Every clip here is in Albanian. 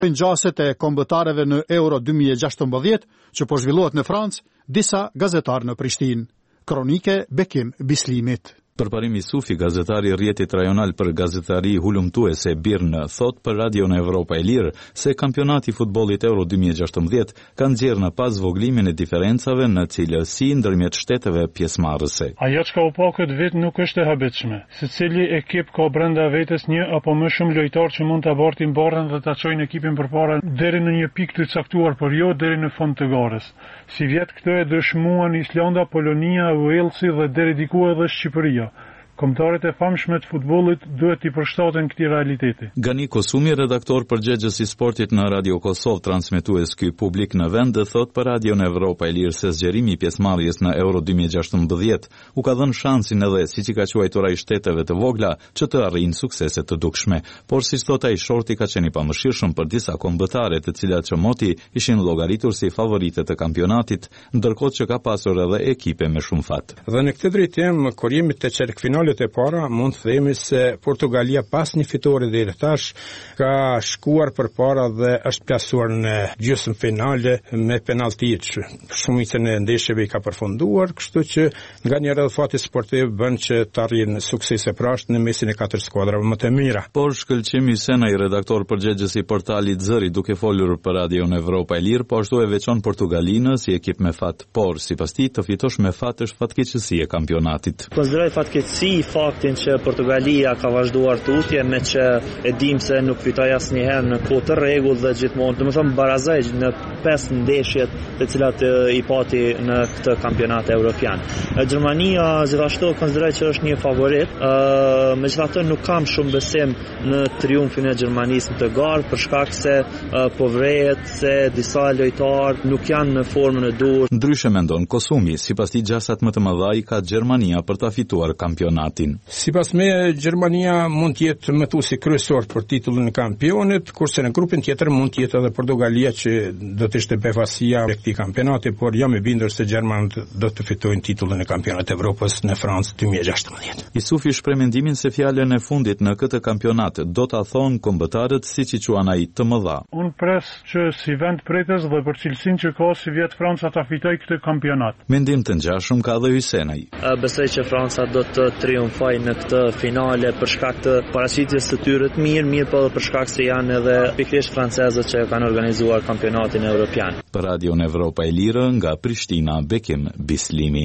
Ngjaset e kombëtarëve në Euro 2016 që po zhvillohet në Francë, disa gazetarë në Prishtinë. Kronike Bekim Bislimit. Përparim Isufi, gazetari i rrjetit rajonal për gazetari hulumtuese Birnë, thot për Radion Evropa e Lirë se kampionati i futbollit Euro 2016 ka nxjerrë në pas zvoglimin e diferencave në cilësi ndërmjet shteteve pjesëmarrëse. Ajo çka u pa këtë vit nuk është e habitshme. Secili ekip ka brenda vetes një apo më shumë lojtar që mund ta bartin barrën dhe ta çojnë ekipin përpara deri në një pikë të caktuar, por jo deri në fund të garës. Si vjet këtë e dëshmuan Islanda, Polonia, Walesi dhe deri diku edhe Shqipëria. Kombëtarët e famshme të futbollit duhet i përshtaten këtij realiteti. Gani Kosumi, redaktor përgjegjës i sportit në Radio Kosovë, transmetues ky publik në vend, thot për Radion Evropa e Lirë se zgjerimi i pjesëmarrjes në Euro 2016 u ka dhënë shansin edhe, siç i ka quajtur ai, shteteve të vogla që të arrijnë suksese të dukshme. Por siç thot ai, shorti ka qenë i pamëshirshëm për disa kombëtare, të cilat që moti ishin llogaritur si favorite të kampionatit, ndërkohë që ka pasur edhe ekipe me shumë fat. Dhe në këtë drejtim, kur jemi te çerkfinalet e para, mund të themi se Portugalia pas një fitore deri tash ka shkuar përpara dhe është plasuar në gjysmëfinale me penalltitë. Shumicën e ndeshjeve i ka përfunduar, kështu që nganjëherë fati sportiv bën që të arrijnë suksese prashtë në mesin e katër skuadrave më të mira. Por Shkëlqimi Sena, i redaktor përgjegjës i portalit Zëri, duke folur për Radion Evropa e Lirë, po ashtu e veçon Portugalinë si ekip me fat, por sipas tij të fitosh me fat është fatkeqësi e kampionatit. Konsideroj fatkeqësi faktin që Portugalia ka vazhduar tutje me që e dim se nuk fitoi asnjëherë në kohë të rregull dhe gjithmonë, domethënë barazoj në 5 ndeshjet të cilat i pati në këtë kampionat evropian. Gjermania gjithashtu konsideroj që është një favorit, megjithatë nuk kam shumë besim në triumfin e Gjermanisë në të garë për shkak se po vrehet se disa lojtarë nuk janë në formën e duhur. Ndryshe mendon Kosumi, sipas tij gjasat më të mëdha i ka Gjermania për ta fituar kampionatin. Sipas me, Gjermania mund të jetë mëtuesi kryesor për titullin e kampionit, kurse në grupin tjetër mund të jetë edhe Portugalia që do të ishte befasia e këtij kampionati, por jam i bindur se gjermanët do të fitojnë titullin e kampionat të Evropës në Francë 2016. Isufi shpreh mendimin se fjalën e fundit në këtë kampionat do ta thonë kombëtarët siç i quan ai të mëdha. Unë pres që si vend pretës dhe për cilësinë që ka si vjet Franca ta fitojë këtë kampionat. Mendim të ngjashëm ka edhe Hysenaj. Besoj që Franca do të triumfojë në këtë finale për shkak të paraqitjes së tyre të mirë, po për shkak se janë edhe pikërisht francezët që kanë organizuar kampionatin evropian. Për Radion Evropa e Lirë nga Prishtina, Bekim Bislimi.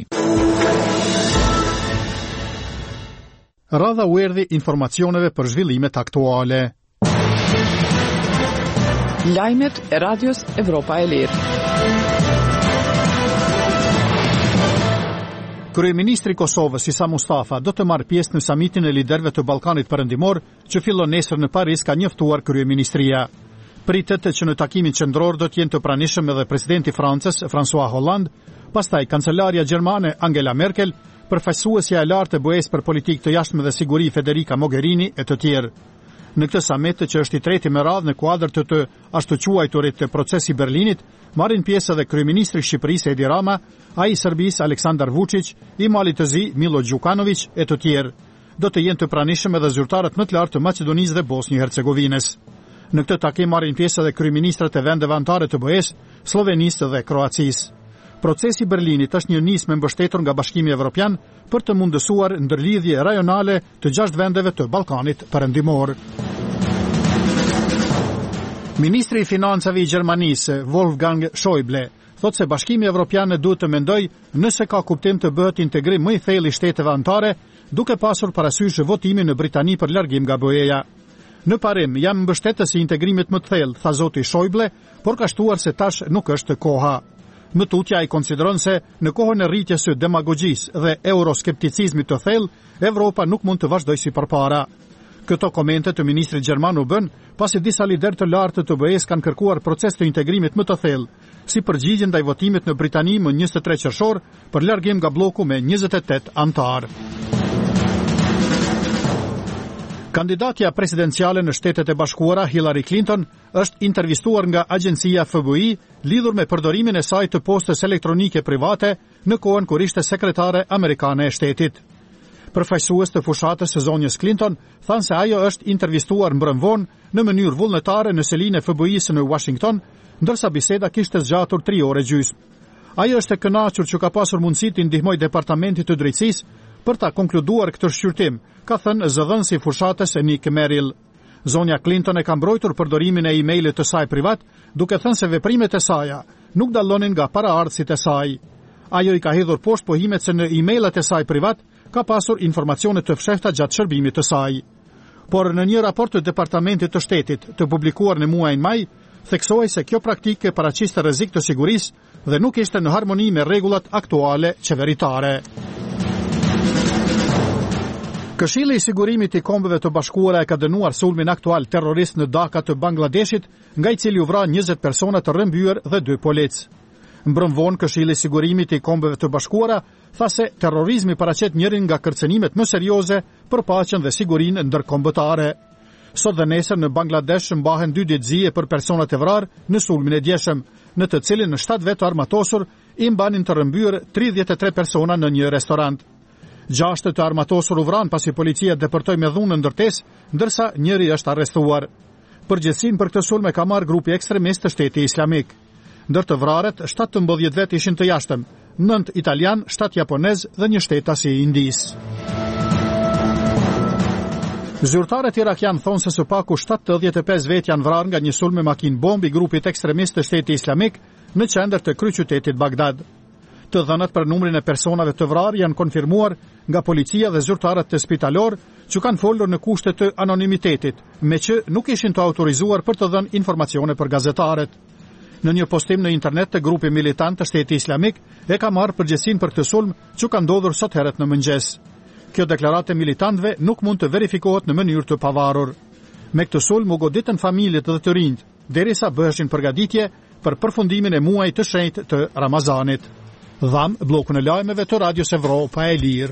Radha u erdhi informacioneve për zhvillimet aktuale. Lajmet e Radios Evropa e Lirë. Kryeministri i Kosovës Isa Mustafa do të marrë pjesë në samitin e liderëve të Ballkanit Perëndimor që fillon nesër në Paris, ka njoftuar kryeministria. Pritet që në takimin qendror do të jenë të pranishëm edhe presidenti i Francës François Hollande, pastaj kancelaria gjermane Angela Merkel, përfaqësuesja e lartë e BE-s për politikë të jashtme dhe siguri Federica Mogherini e të tjerë. Në këtë samit, që është i treti me radhë në kuadër të ashtu quajturit të procesi Berlinit, marrin pjesë edhe kryeministri i Shqipërisë Edi Rama, ai i Serbisë Aleksandar Vučić, i Malit të Zi Milo Đukanović e të tjerë. Do të jenë të pranishëm edhe zyrtarët më të lartë të Maqedonisë dhe Bosnjë-Hercegovinës. Në këtë takim marrin pjesë edhe kryeministrat e vendeve anëtare të BE-s, Slovenisë dhe Kroacisë. Procesi Berlinit është një nismë mbështetur nga Bashkimi Evropian për të mundësuar ndërlidhje rajonale të 6 vendeve të Ballkanit Perëndimor. Ministri i Financave i Gjermanisë, Wolfgang Schäuble, thotë se Bashkimi Evropian duhet të mendojë nëse ka kuptim të bëhet integrim më i thellë i shteteve anëtare, duke pasur parasysh votimin në Britani për largim nga BE-ja. Në parim, jam mbështetës i integrimit më të thellë, tha zoti Schäuble, por ka shtuar se tash nuk është koha. Më tutja i konsideron se në kohën e rritjes së demagogjisë dhe euroskepticizmit të thellë, Evropa nuk mund të vazhdojë si përpara. Këto komente të ministrit gjerman u bën pasi disa liderë të lartë të BE-s kanë kërkuar proces të integrimit më të thellë, si përgjigje ndaj votimit në Britani më 23 qershor për largim nga bloku me 28 anëtar. Kandidatja presidenciale në Shtetet e Bashkuara Hillary Clinton është intervistuar nga agjencia FBI lidhur me përdorimin e saj të postës elektronike private në kohën kur ishte sekretare amerikane e shtetit. Përfaqësues të fushatës së zonjës Clinton thanë se ajo është intervistuar mbrëmvon në mënyrë vullnetare në selinë e FBI-së në Washington, ndërsa biseda kishte zgjatur 3 orë gjysmë. Ajo është e kënaqur që ka pasur mundësi të ndihmojë departamentit të drejtësisë për ta konkluduar këtë shqyrtim, ka thënë zëdhënësi i fushatës Nick Merrill. Zonja Clinton e ka mbrojtur përdorimin e email-it të saj privat, duke thënë se veprimet e saj nuk dallonin nga paraardhësit e saj. Ajo i ka hedhur poshtë pohimet se në email-at e saj privat ka pasur informacione të fshehta gjatë shërbimit të saj. Por në një raport të Departamentit të Shtetit të publikuar në muajin maj, theksoi se kjo praktikë paraqiste rrezik të sigurisë dhe nuk ishte në harmoni me rregullat aktuale qeveritare. Këshilli i Sigurimit i Kombeve të Bashkuara e ka dënuar sulmin aktual terrorist në Dhaka të Bangladeshit, nga i cili u vra 20 persona të rrëmbyer dhe 2 polic. Mbrëmvon Këshilli i Sigurimit i Kombeve të Bashkuara tha se terrorizmi paraqet njërin nga kërcënimet më serioze për paqen dhe sigurinë ndërkombëtare. Sot dhe nesër në Bangladesh mbahen 2 ditëzie për personat e vrarë në sulmin e djeshëm, në të cilin në 7 vetë armatosur i mbanin të rrëmbyer 33 persona në një restorant. 6 të armatosur u vranë pasi policia depërtoi me dhunë në ndërtesë, ndërsa njëri është arrestuar. Përgjegjësinë për këtë sulm e ka marrë grupi ekstremist të Shtetit Islamik. Ndër të vrarët, 17 vetë ishin të jashtëm, 9 italian, 7 japonez dhe një shtetas i Indisë. Zyrtarët irakian thonë se së paku 75 vetë janë vrarë nga një sulm me makinë bomb i grupit ekstremist të Shtetit Islamik në qendër të kryeqytetit Bagdad. Të dhënat për numrin e personave të vrarë janë konfirmuar nga policia dhe zyrtarët të spitalor, që kanë folur në kushte të anonimitetit, me që nuk ishin të autorizuar për të dhënë informacione për gazetarët. Në një postim në internet të grupi militant të Shtetit Islamik e ka marrë përgjegjësinë për këtë sulm që ka ndodhur sot herët në mëngjes. Kjo deklaratë e militantëve nuk mund të verifikohet në mënyrë të pavarur. Me këtë sulm u goditën familjet dhe të rinjt, derisa bëheshin përgatitje për përfundimin e muajit të shenjtë të Ramazanit. Dham bllokun e lajmeve të Radios Evropa e Lirë.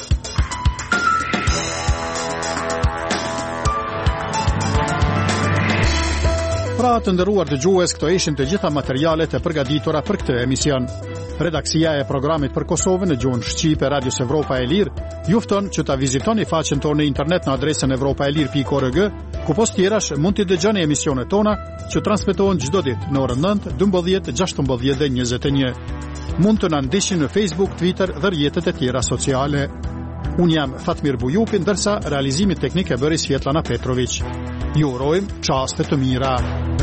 Pra të nderuar dëgjues, këto ishin të gjitha materialet e përgatitura për këtë emision. Redaksia e programit për Kosovën në gjuhën shqipe Radios Evropa e Lirë ju fton që ta vizitoni faqen tonë në internet në adresën evropaelir.org, ku post tjerash mund të dëgjoni emisionet tona që transmetohen çdo ditë në orën 9, 12, 16 dhe 21. Mund të na ndiqni në Facebook, Twitter dhe rrjetet e tjera sociale. Unë jam Fatmir Bujupi, ndërsa realizimi teknik e bëri Svetlana Petrović. Ju urojmë çaste të mira.